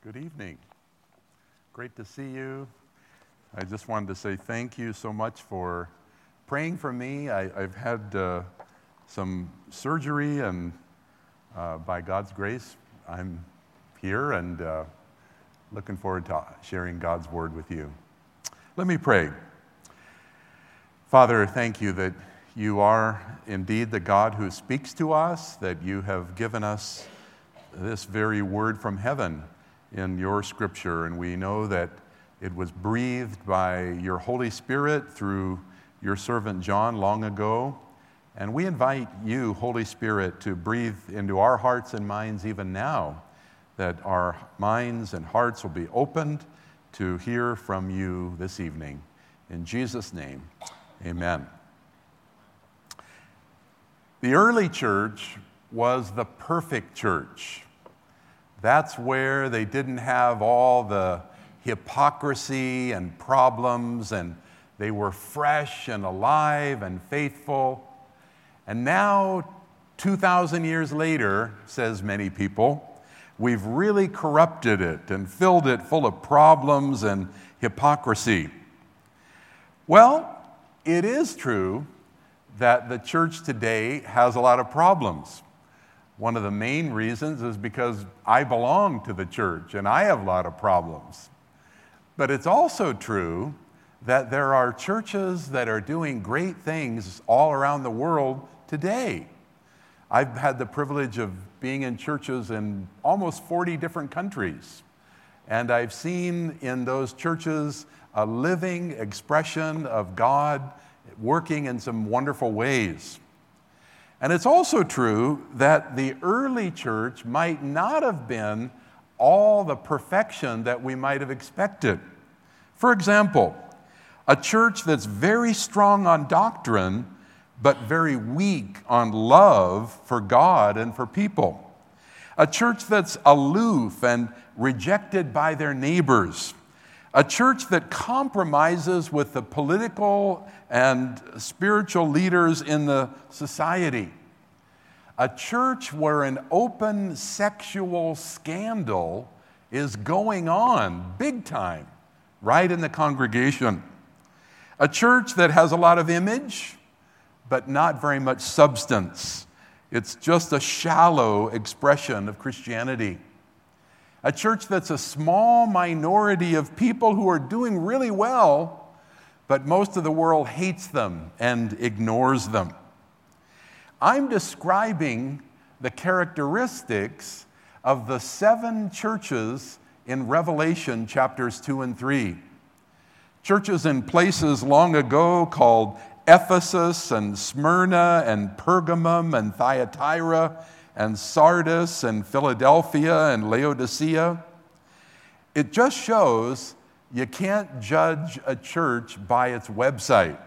Good evening. Great to see you. I just wanted to say thank you so much for praying for me. I've had some surgery, and by God's grace, I'm here and looking forward to sharing God's word with you. Let me pray. Father, thank you that you are indeed the God who speaks to us, that you have given us this very word from heaven in your scripture, and we know that it was breathed by your Holy Spirit through your servant John long ago. And we invite you, Holy Spirit, to breathe into our hearts and minds even now, that our minds and hearts will be opened to hear from you this evening. In Jesus' name, amen. The early church was the perfect church. That's where they didn't have all the hypocrisy and problems, and they were fresh and alive and faithful. And now, 2,000 years later, says many people, we've really corrupted it and filled it full of problems and hypocrisy. Well, it is true that the church today has a lot of problems. One of the main reasons is because I belong to the church and I have a lot of problems. But it's also true that there are churches that are doing great things all around the world today. I've had the privilege of being in churches in almost 40 different countries. And I've seen in those churches a living expression of God working in some wonderful ways. And it's also true that the early church might not have been all the perfection that we might have expected. For example, a church that's very strong on doctrine, but very weak on love for God and for people. A church that's aloof and rejected by their neighbors. A church that compromises with the political and spiritual leaders in the society. A church where an open sexual scandal is going on big time, right in the congregation. A church that has a lot of image, but not very much substance. It's just a shallow expression of Christianity. A church that's a small minority of people who are doing really well, but most of the world hates them and ignores them. I'm describing the characteristics of the 7 churches in Revelation chapters 2 and 3. Churches in places long ago called Ephesus and Smyrna and Pergamum and Thyatira and Sardis and Philadelphia and Laodicea. It just shows you can't judge a church by its website.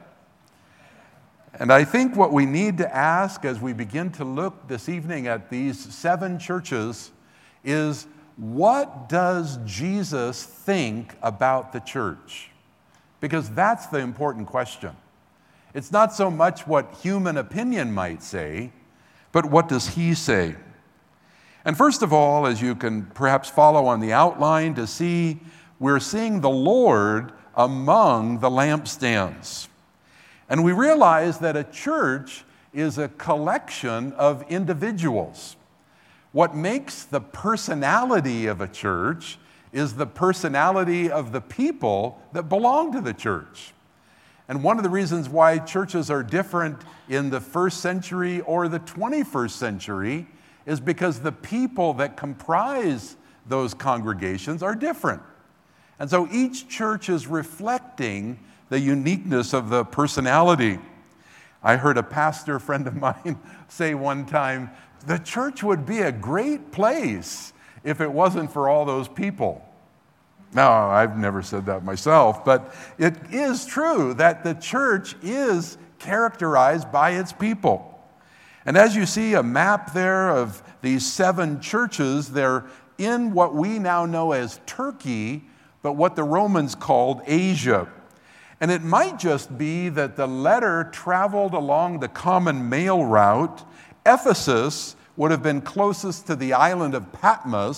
And I think what we need to ask as we begin to look this evening at these 7 churches is, what does Jesus think about the church? Because that's the important question. It's not so much what human opinion might say, but what does he say? And first of all, as you can perhaps follow on the outline to see, we're seeing the Lord among the lampstands. And we realize that a church is a collection of individuals. What makes the personality of a church is the personality of the people that belong to the church. And one of the reasons why churches are different in the 1st century or the 21st century is because the people that comprise those congregations are different. And so each church is reflecting the uniqueness of the personality. I heard a pastor friend of mine say one time, the church would be a great place if it wasn't for all those people. Now, I've never said that myself, but it is true that the church is characterized by its people. And as you see a map there of these 7 churches, they're in what we now know as Turkey, but what the Romans called Asia. And it might just be that the letter traveled along the common mail route. Ephesus would have been closest to the island of Patmos,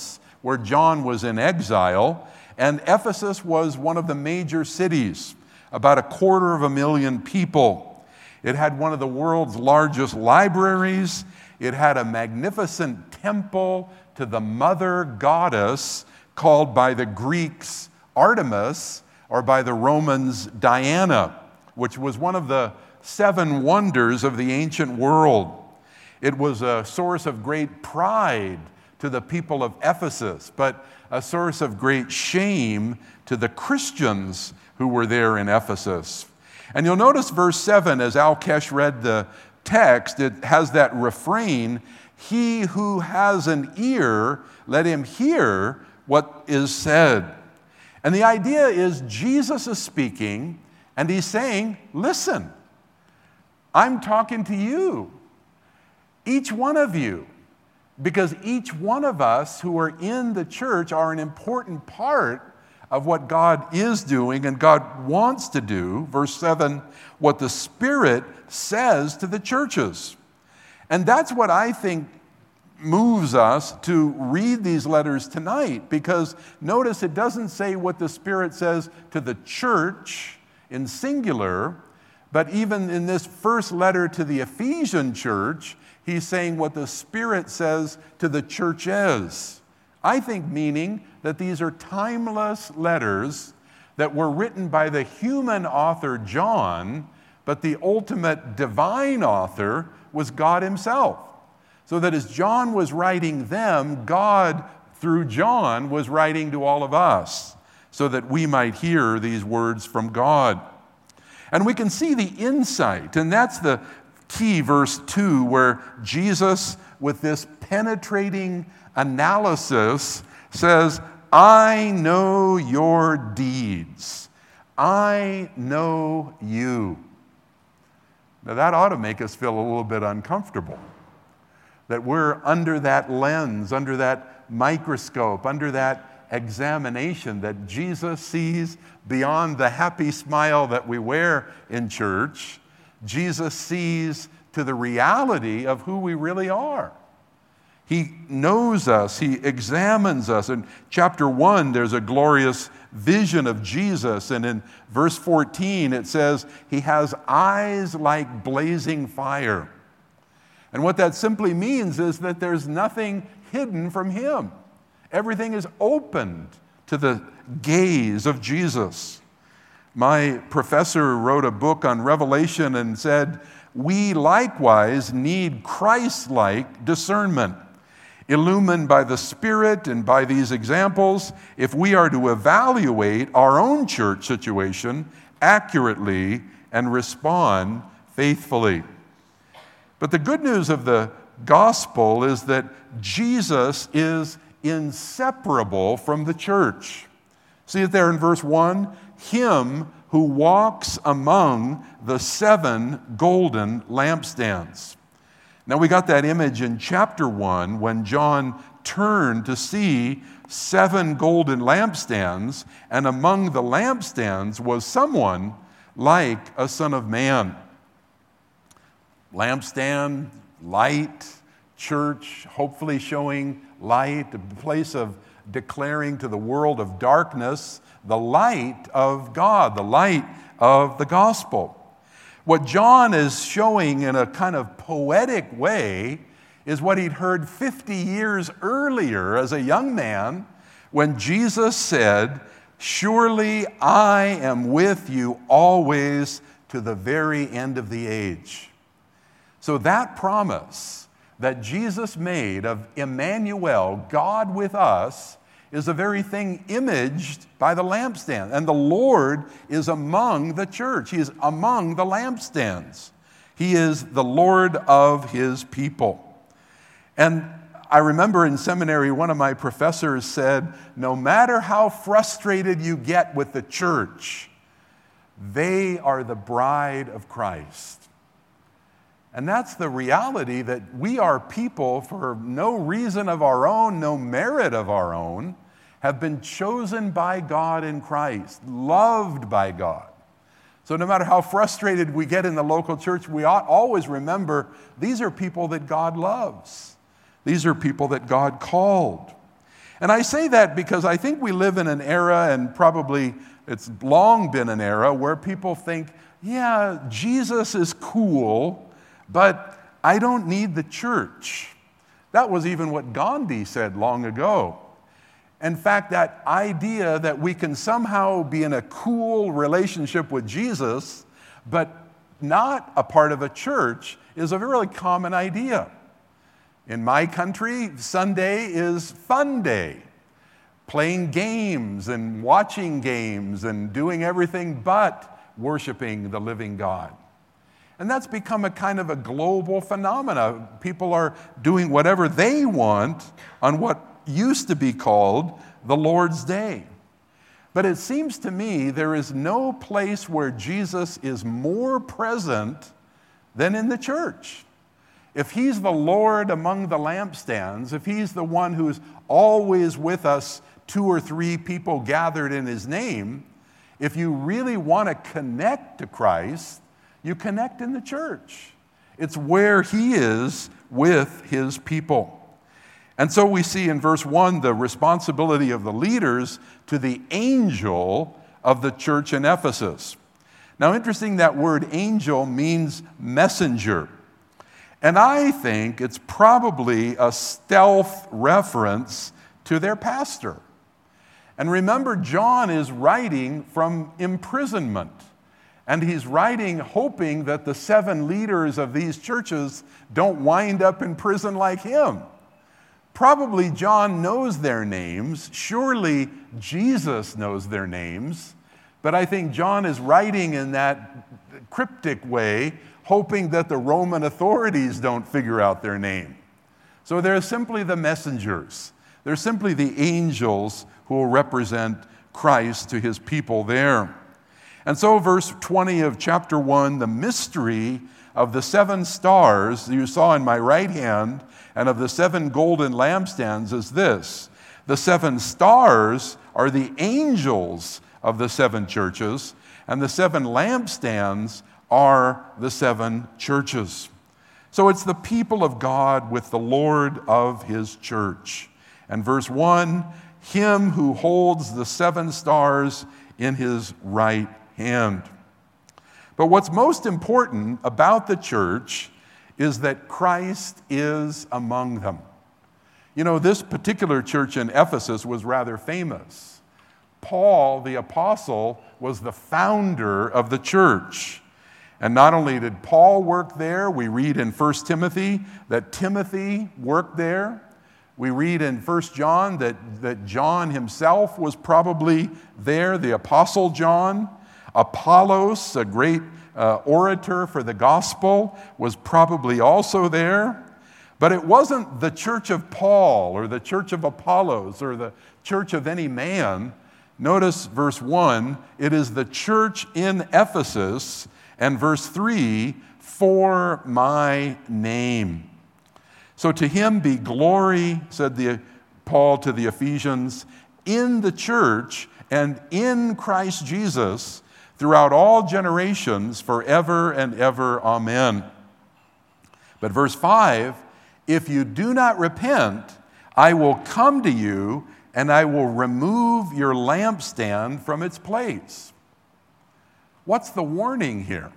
where John was in exile, and Ephesus was one of the major cities, about 250,000 people. It had one of the world's largest libraries. It had a magnificent temple to the mother goddess called by the Greeks Artemis, or by the Romans Diana, which was one of the 7 wonders of the ancient world. It was a source of great pride to the people of Ephesus, but a source of great shame to the Christians who were there in Ephesus. And you'll notice verse 7, as Al Kesh read the text, it has that refrain, "He who has an ear, let him hear what is said." And the idea is Jesus is speaking, and he's saying, listen, I'm talking to you, each one of you, because each one of us who are in the church are an important part of what God is doing and God wants to do. Verse 7, what the Spirit says to the churches. And that's what I think moves us to read these letters tonight, because notice it doesn't say what the Spirit says to the church in singular, but even in this first letter to the Ephesian church, he's saying what the Spirit says to the churches. I think meaning that these are timeless letters that were written by the human author John, but the ultimate divine author was God himself. So that as John was writing them, God, through John, was writing to all of us so that we might hear these words from God. And we can see the insight, and that's the key, verse 2, where Jesus, with this penetrating analysis, says, I know your deeds. I know you. Now that ought to make us feel a little bit uncomfortable, that we're under that lens, under that microscope, under that examination, that Jesus sees beyond the happy smile that we wear in church. Jesus sees to the reality of who we really are. He knows us. He examines us. In chapter 1, there's a glorious vision of Jesus. And in verse 14, it says, he has eyes like blazing fire. And what that simply means is that there's nothing hidden from him. Everything is opened to the gaze of Jesus. My professor wrote a book on Revelation and said, we likewise need Christ-like discernment, illumined by the Spirit and by these examples, if we are to evaluate our own church situation accurately and respond faithfully. But the good news of the gospel is that Jesus is inseparable from the church. See it there in verse 1? Him who walks among the 7 golden lampstands. Now we got that image in chapter 1 when John turned to see 7 golden lampstands, and among the lampstands was someone like a son of man. Lampstand, light, church, hopefully showing light, a place of declaring to the world of darkness the light of God, the light of the gospel. What John is showing in a kind of poetic way is what he'd heard 50 years earlier as a young man when Jesus said, surely I am with you always to the very end of the age. So that promise that Jesus made of Emmanuel, God with us, is the very thing imaged by the lampstand. And the Lord is among the church. He is among the lampstands. He is the Lord of his people. And I remember in seminary, one of my professors said, no matter how frustrated you get with the church, they are the bride of Christ. And that's the reality, that we are people for no reason of our own, no merit of our own, have been chosen by God in Christ, loved by God. So no matter how frustrated we get in the local church, we ought always remember these are people that God loves. These are people that God called. And I say that because I think we live in an era, and probably it's long been an era, where people think, yeah, Jesus is cool, but I don't need the church. That was even what Gandhi said long ago. In fact, that idea that we can somehow be in a cool relationship with Jesus, but not a part of a church, is a really common idea. In my country, Sunday is fun day. Playing games and watching games and doing everything but worshiping the living God. And that's become a kind of a global phenomena. People are doing whatever they want on what used to be called the Lord's Day. But it seems to me there is no place where Jesus is more present than in the church. If he's the Lord among the lampstands, if he's the one who's always with us, 2 or 3 people gathered in his name, if you really want to connect to Christ, you connect in the church. It's where he is with his people. And so we see in verse 1 the responsibility of the leaders to the angel of the church in Ephesus. Now, interesting, that word angel means messenger. And I think it's probably a stealth reference to their pastor. And remember, John is writing from imprisonment. And he's writing hoping that the 7 leaders of these churches don't wind up in prison like him. Probably John knows their names. Surely Jesus knows their names. But I think John is writing in that cryptic way, hoping that the Roman authorities don't figure out their name. So they're simply the messengers. They're simply the angels who will represent Christ to his people there. And so verse 20 of chapter 1, the mystery of the 7 stars you saw in my right hand and of the 7 golden lampstands is this. The 7 stars are the angels of the 7 churches, and the 7 lampstands are the 7 churches. So it's the people of God with the Lord of his church. And verse 1, him who holds the 7 stars in his right hand. But what's most important about the church is that Christ is among them. You know, this particular church in Ephesus was rather famous. Paul, the apostle, was the founder of the church. And not only did Paul work there, we read in 1 Timothy that Timothy worked there. We read in 1 John that John himself was probably there, the Apostle John. Apollos, a great orator for the gospel, was probably also there. But it wasn't the church of Paul or the church of Apollos or the church of any man. Notice verse 1, it is the church in Ephesus, and verse 3, for my name. So to him be glory, said Paul to the Ephesians, in the church and in Christ Jesus throughout all generations, forever and ever. Amen. But verse 5, if you do not repent, I will come to you and I will remove your lampstand from its place. What's the warning here?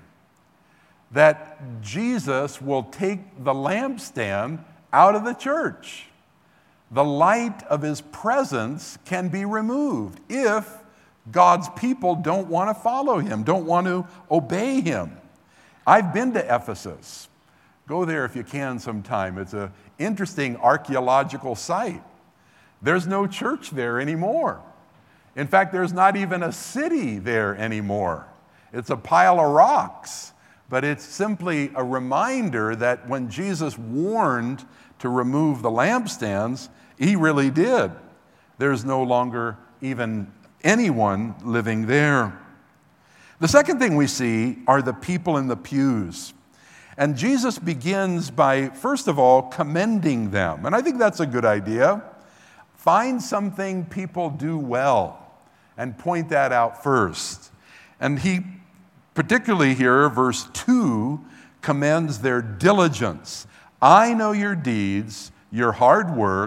That Jesus will take the lampstand out of the church. The light of his presence can be removed if God's people don't want to follow him, don't want to obey him. I've been to Ephesus. Go there if you can sometime. It's an interesting archaeological site. There's no church there anymore. In fact, there's not even a city there anymore. It's a pile of rocks. But it's simply a reminder that when Jesus warned to remove the lampstands, he really did. There's no longer even anyone living there. The second thing we see are the people in the pews. And Jesus begins by, first of all, commending them. And I think that's a good idea. Find something people do well and point that out first. And he particularly here, verse 2, commends their diligence. I know your deeds, your hard work,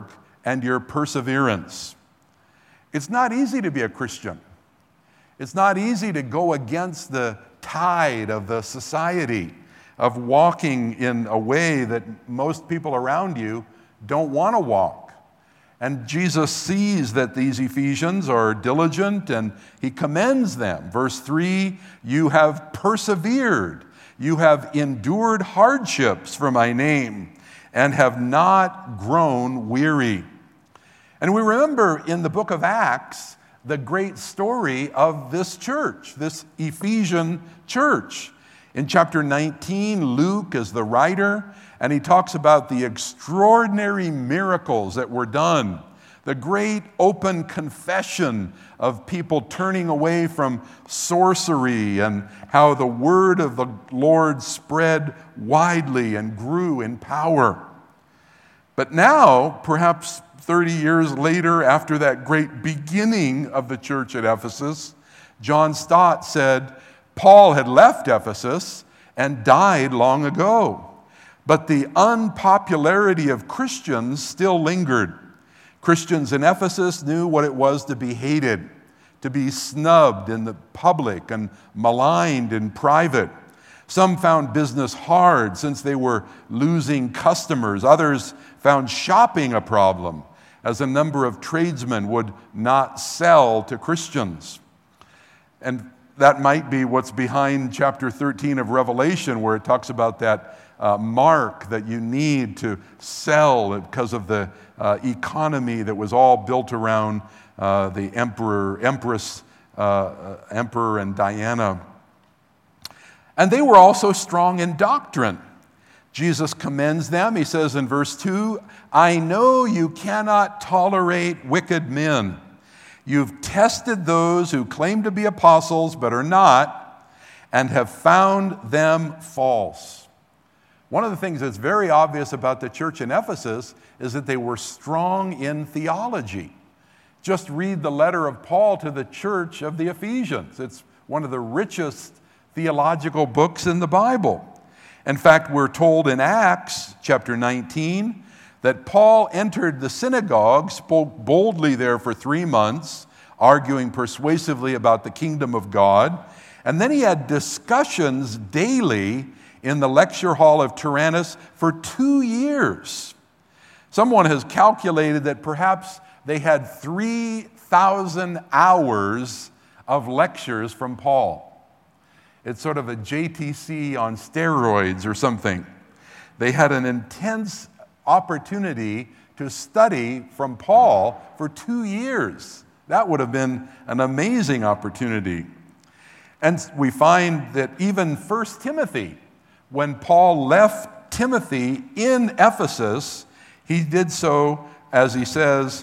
and your perseverance. It's not easy to be a Christian. It's not easy to go against the tide of the society, of walking in a way that most people around you don't want to walk. And Jesus sees that these Ephesians are diligent and he commends them. Verse 3, you have persevered, you have endured hardships for my name, and have not grown weary. And we remember in the book of Acts the great story of this church, this Ephesian church. In chapter 19, Luke is the writer, and he talks about the extraordinary miracles that were done, the great open confession of people turning away from sorcery, and how the word of the Lord spread widely and grew in power. But now, perhaps 30 years later, after that great beginning of the church at Ephesus, John Stott said, Paul had left Ephesus and died long ago, but the unpopularity of Christians still lingered. Christians in Ephesus knew what it was to be hated, to be snubbed in the public and maligned in private. Some found business hard since they were losing customers. Others found shopping a problem, as a number of tradesmen would not sell to Christians. And that might be what's behind chapter 13 of Revelation, where it talks about that mark that you need to sell because of the economy that was all built around the emperor and Diana. And they were also strong in doctrine. Jesus commends them. He says in verse 2, I know you cannot tolerate wicked men. You've tested those who claim to be apostles but are not, and have found them false. One of the things that's very obvious about the church in Ephesus is that they were strong in theology. Just read the letter of Paul to the church of the Ephesians. It's one of the richest theological books in the Bible. In fact, we're told in Acts chapter 19 that Paul entered the synagogue, spoke boldly there for 3 months, arguing persuasively about the kingdom of God, and then he had discussions daily in the lecture hall of Tyrannus for 2 years. Someone has calculated that perhaps they had 3,000 hours of lectures from Paul. It's sort of a JTC on steroids or something. They had an intense opportunity to study from Paul for 2 years. That would have been an amazing opportunity. And we find that even 1 Timothy, when Paul left Timothy in Ephesus, he did so, as he says,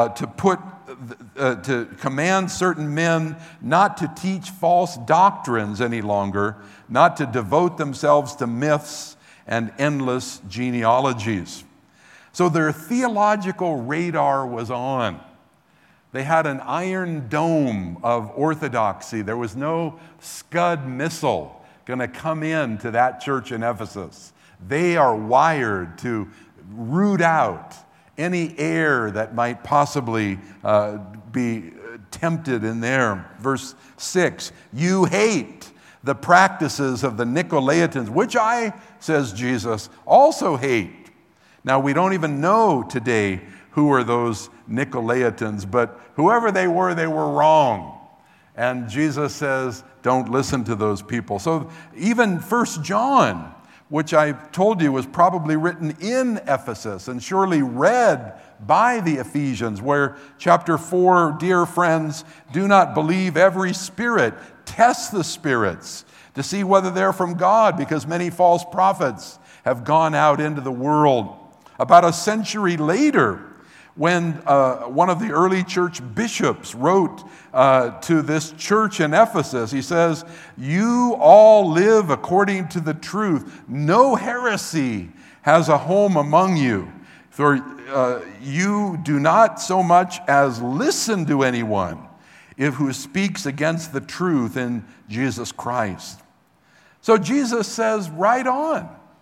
to command certain men not to teach false doctrines any longer, not to devote themselves to myths and endless genealogies. So their theological radar was on. They had an iron dome of orthodoxy. There was no Scud missile going to come into that church in Ephesus. They are wired to root out any error that might possibly be tempted in there. Verse 6, you hate the practices of the Nicolaitans, which I, says Jesus, also hate. Now, we don't even know today who are those Nicolaitans, but whoever they were wrong. And Jesus says, don't listen to those people. So even 1 John, which I told you was probably written in Ephesus and surely read by the Ephesians, where chapter 4, dear friends, do not believe every spirit, test the spirits to see whether they're from God, because many false prophets have gone out into the world. About a century later, when one of the early church bishops wrote to this church in Ephesus, he says, you all live according to the truth. No heresy has a home among you, for you do not so much as listen to anyone who speaks against the truth in Jesus Christ. So Jesus says, right on.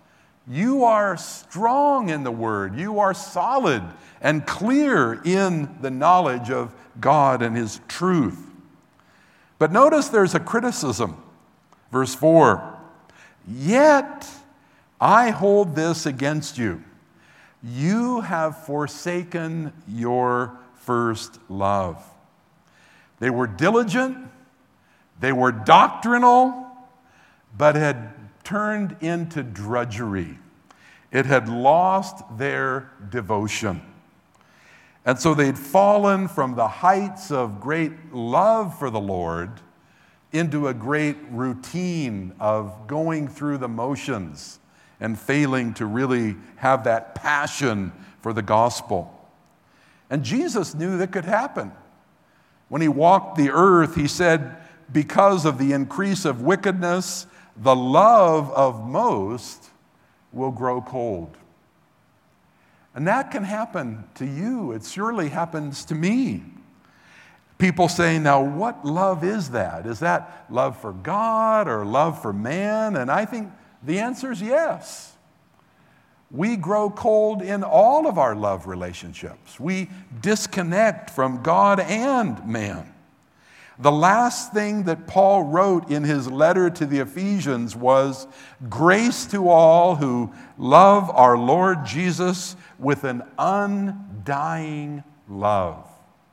You are strong in the Word. You are solid and clear in the knowledge of God and His truth. But notice there's a criticism. Verse 4, yet I hold this against you. You have forsaken your first love. They were diligent, they were doctrinal, but had turned into drudgery. It had lost their devotion. And so they'd fallen from the heights of great love for the Lord into a great routine of going through the motions and failing to really have that passion for the gospel. And Jesus knew that could happen. When He walked the earth, He said, because of the increase of wickedness, the love of most will grow cold. And that can happen to you. It surely happens to me. People say, now what love is that? Is that love for God or love for man? And I think the answer is yes. We grow cold in all of our love relationships. We disconnect from God and man. The last thing that Paul wrote in his letter to the Ephesians was, grace to all who love our Lord Jesus with an undying love.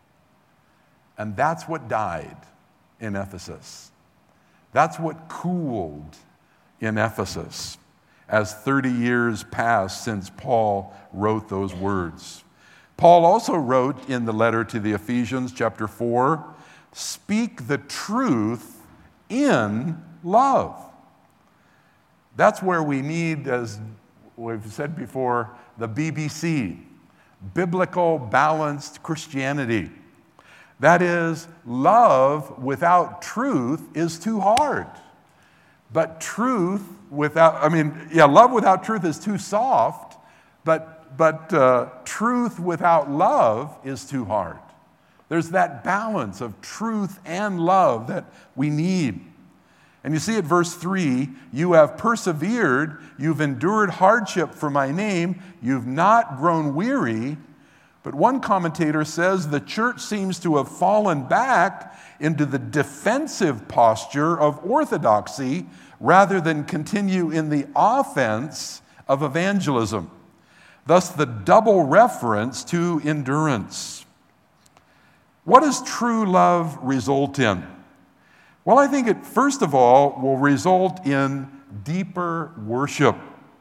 And that's what died in Ephesus. That's what cooled in Ephesus as 30 years passed since Paul wrote those words. Paul also wrote in the letter to the Ephesians, chapter 4, speak the truth in love. That's where we need, as we've said before, the BBC, biblical balanced Christianity. That is, love without truth is too hard. But truth without, love without truth is too soft, but truth without love is too hard. There's that balance of truth and love that we need. And you see at verse 3, you have persevered, you've endured hardship for my name, you've not grown weary. But one commentator says the church seems to have fallen back into the defensive posture of orthodoxy rather than continue in the offense of evangelism. Thus, the double reference to endurance. What does true love result in? Well, I think it, first of all, will result in deeper worship.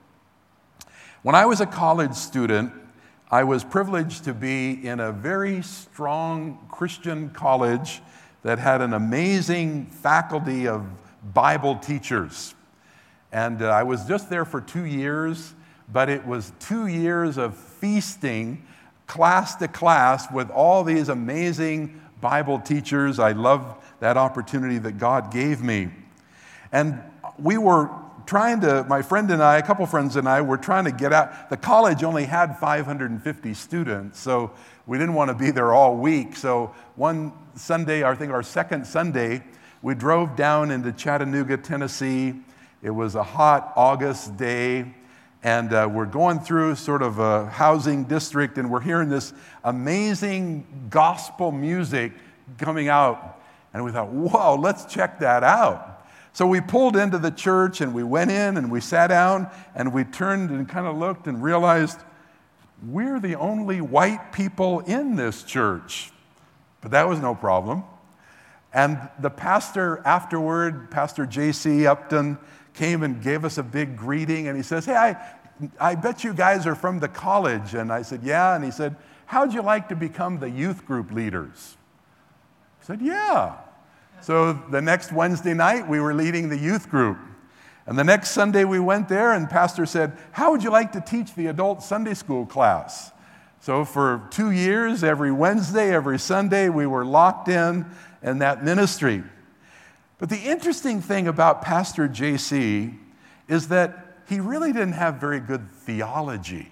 When I was a college student, I was privileged to be in a very strong Christian college that had an amazing faculty of Bible teachers. And I was just there for 2 years, but it was 2 years of feasting class to class with all these amazing Bible teachers. I love that opportunity that God gave me. And we were trying to, my friend and I, a couple friends and I, were trying to get out. The college only had 550 students, so we didn't want to be there all week. So one Sunday, I think our second Sunday, we drove down into Chattanooga, Tennessee. It was a hot August day. And we're going through sort of a housing district, and we're hearing this amazing gospel music coming out. And we thought, whoa, let's check that out. So we pulled into the church, and we went in, and we sat down, and we turned and kind of looked and realized we're the only white people in this church. But that was no problem. And the pastor afterward, Pastor J.C. Upton, came and gave us a big greeting, and he says, hey, I bet you guys are from the college. And I said, yeah. And he said, how'd you like to become the youth group leaders? I said, yeah. So the next Wednesday night, we were leading the youth group. And the next Sunday we went there, and pastor said, how would you like to teach the adult Sunday school class? So for 2 years, every Wednesday, every Sunday, we were locked in that ministry. But the interesting thing about Pastor J.C. is that he really didn't have very good theology.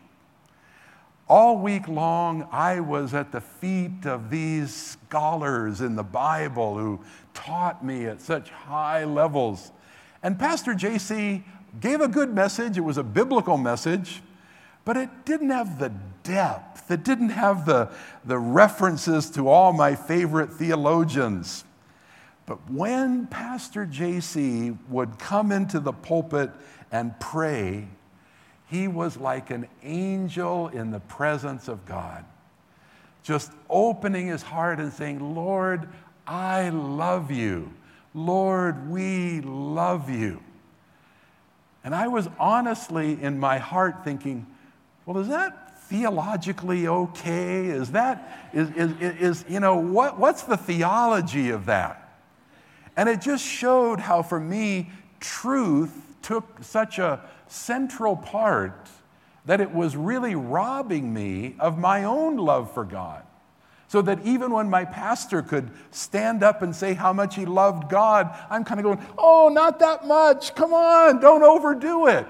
All week long, I was at the feet of these scholars in the Bible who taught me at such high levels. And Pastor J.C. gave a good message. It was a biblical message, but it didn't have the depth. It didn't have the references to all my favorite theologians. But when Pastor JC would come into the pulpit and pray, he was like an angel in the presence of God, just opening his heart and saying, Lord, I love you. Lord, we love you. And I was honestly in my heart thinking, well, is that theologically okay? Is that, what's the theology of that? And it just showed how, for me, truth took such a central part that it was really robbing me of my own love for God. So that even when my pastor could stand up and say how much he loved God, I'm kind of going, oh, not that much. Come on, don't overdo it.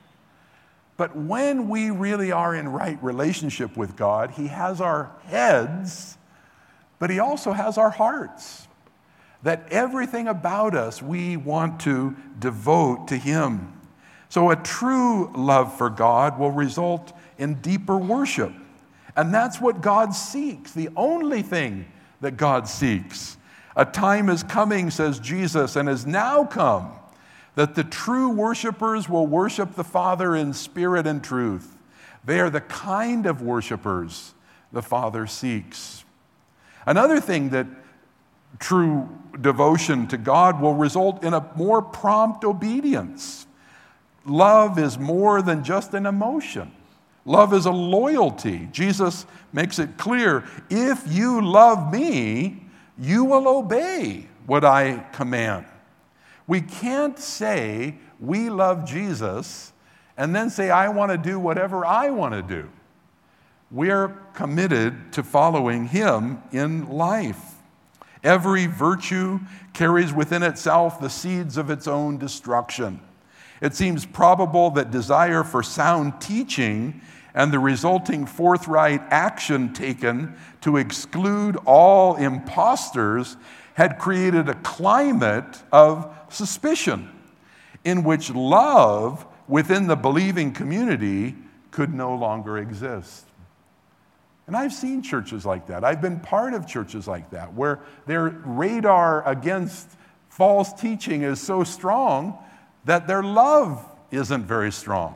But when we really are in right relationship with God, he has our heads, but he also has our hearts. That everything about us we want to devote to him. So a true love for God will result in deeper worship. And that's what God seeks, the only thing that God seeks. A time is coming, says Jesus, and has now come, that the true worshipers will worship the Father in spirit and truth. They are the kind of worshipers the Father seeks. Another thing that true devotion to God will result in a more prompt obedience. Love is more than just an emotion. Love is a loyalty. Jesus makes it clear, if you love me, you will obey what I command. We can't say we love Jesus and then say, I want to do whatever I want to do. We're committed to following him in life. Every virtue carries within itself the seeds of its own destruction. It seems probable that desire for sound teaching and the resulting forthright action taken to exclude all impostors had created a climate of suspicion in which love within the believing community could no longer exist. And I've seen churches like that. I've been part of churches like that, where their radar against false teaching is so strong that their love isn't very strong.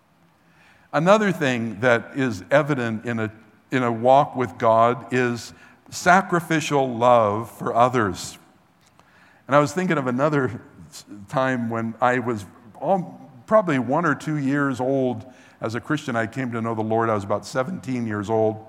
Another thing that is evident in a walk with God is sacrificial love for others. And I was thinking of another time when I was probably 1 or 2 years old as a Christian. I came to know the Lord. I was about 17 years old.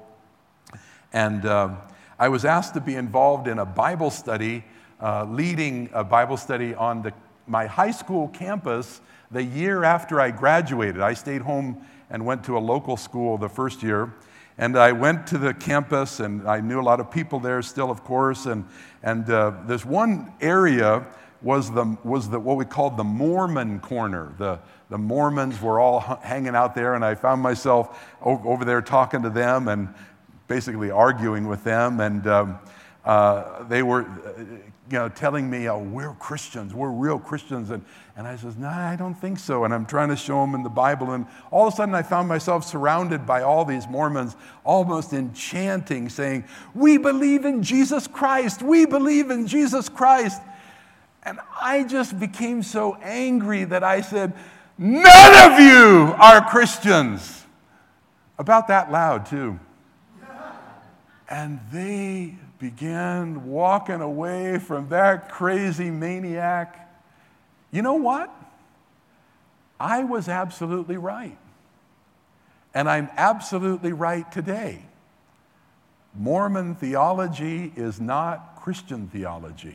And I was asked to be involved in a Bible study, leading a Bible study on my high school campus the year after I graduated. I stayed home and went to a local school the first year. And I went to the campus, and I knew a lot of people there still, of course. And this one area was what we called the Mormon corner. The Mormons were all hanging out there, and I found myself over there talking to them and basically arguing with them, and they were, telling me, "Oh, we're Christians, we're real Christians," and I says, "No, I don't think so." And I'm trying to show them in the Bible, and all of a sudden I found myself surrounded by all these Mormons, almost enchanting, saying, "We believe in Jesus Christ. We believe in Jesus Christ." And I just became so angry that I said, "None of you are Christians." About that loud, too. And they began walking away from that crazy maniac. You know what? I was absolutely right. And I'm absolutely right today. Mormon theology is not Christian theology.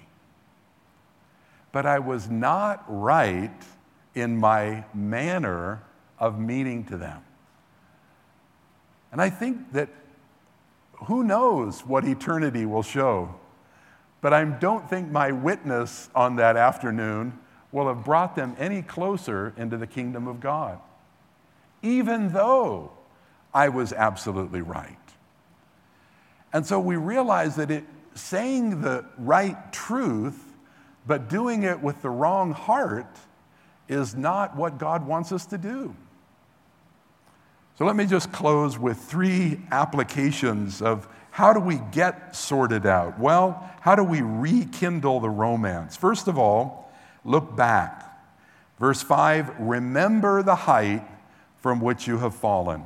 But I was not right in my manner of meaning to them. And I think that who knows what eternity will show, but I don't think my witness on that afternoon will have brought them any closer into the kingdom of God, even though I was absolutely right. And so we realize that saying the right truth, but doing it with the wrong heart, is not what God wants us to do. So let me just close with 3 applications of how do we get sorted out? Well, how do we rekindle the romance? First of all, look back. Verse 5, remember the height from which you have fallen.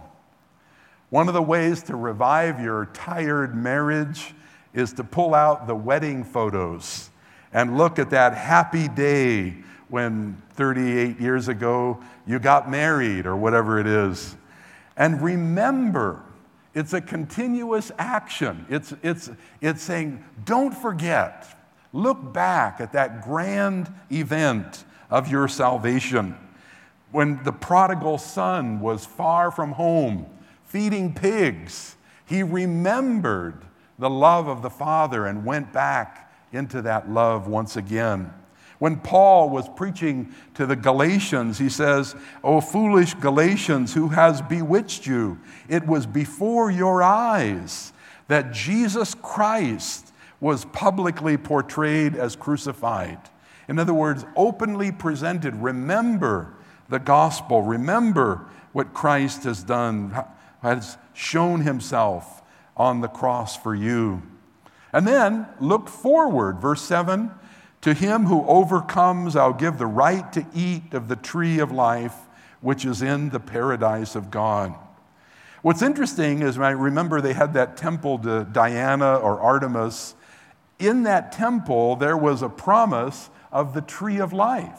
One of the ways to revive your tired marriage is to pull out the wedding photos and look at that happy day when 38 years ago you got married or whatever it is. And remember, it's a continuous action. It's saying, don't forget. Look back at that grand event of your salvation when the prodigal son was far from home, feeding pigs. He remembered the love of the Father and went back into that love once again. When Paul was preaching to the Galatians, he says, "O foolish Galatians, who has bewitched you? It was before your eyes that Jesus Christ was publicly portrayed as crucified." In other words, openly presented. Remember the gospel. Remember what Christ has done, has shown himself on the cross for you. And then look forward, verse 7, to him who overcomes, I'll give the right to eat of the tree of life, which is in the paradise of God. What's interesting is, I remember they had that temple to Diana or Artemis. In that temple, there was a promise of the tree of life.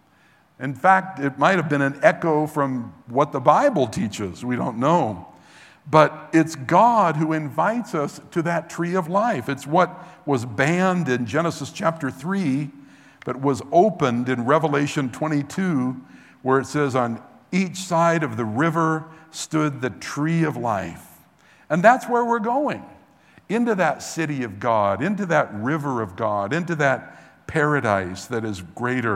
In fact, it might have been an echo from what the Bible teaches. We don't know. But it's God who invites us to that tree of life. It's what was banned in Genesis chapter 3, but was opened in Revelation 22, where it says, on each side of the river stood the tree of life. And that's where we're going, into that city of God, into that river of God, into that paradise that is greater.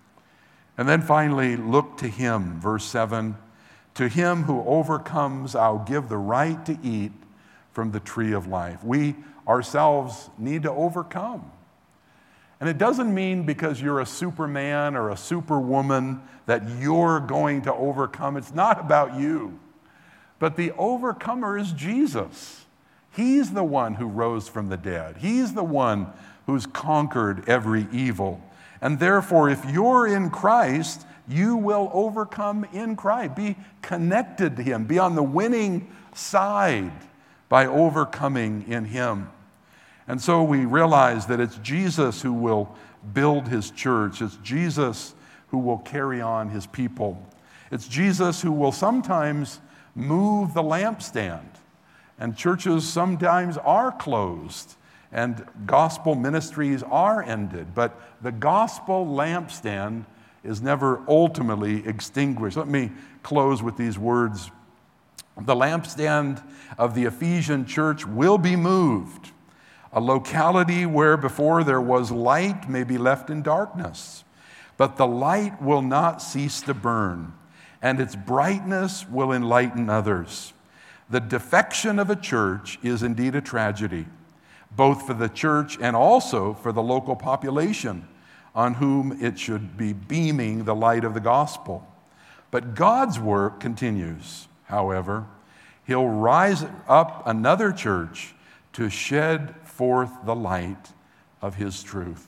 And then finally, look to him, verse 7. To him who overcomes, I'll give the right to eat from the tree of life. We ourselves need to overcome. And it doesn't mean because you're a superman or a superwoman that you're going to overcome. It's not about you. But the overcomer is Jesus. He's the one who rose from the dead. He's the one who's conquered every evil. And therefore, if you're in Christ, you will overcome in Christ. Be connected to him. Be on the winning side by overcoming in him. And so we realize that it's Jesus who will build his church. It's Jesus who will carry on his people. It's Jesus who will sometimes move the lampstand. And churches sometimes are closed. And gospel ministries are ended. But the gospel lampstand is never ultimately extinguished. Let me close with these words. The lampstand of the Ephesian church will be moved. A locality where before there was light may be left in darkness, but the light will not cease to burn, and its brightness will enlighten others. The defection of a church is indeed a tragedy, both for the church and also for the local population, on whom it should be beaming the light of the gospel. But God's work continues, however. He'll rise up another church to shed forth the light of his truth.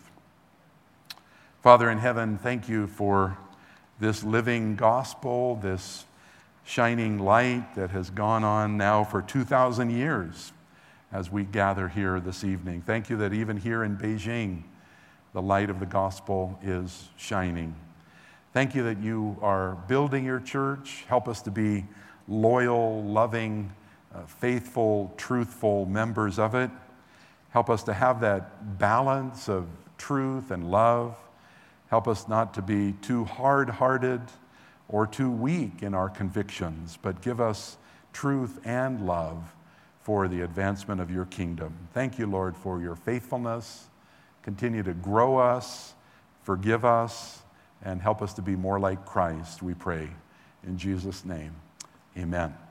Father in heaven, thank you for this living gospel, this shining light that has gone on now for 2,000 years as we gather here this evening. Thank you that even here in Beijing, the light of the gospel is shining. Thank you that you are building your church. Help us to be loyal, loving, faithful, truthful members of it. Help us to have that balance of truth and love. Help us not to be too hard-hearted or too weak in our convictions, but give us truth and love for the advancement of your kingdom. Thank you, Lord, for your faithfulness. Continue to grow us, forgive us, and help us to be more like Christ, we pray. In Jesus' name, amen.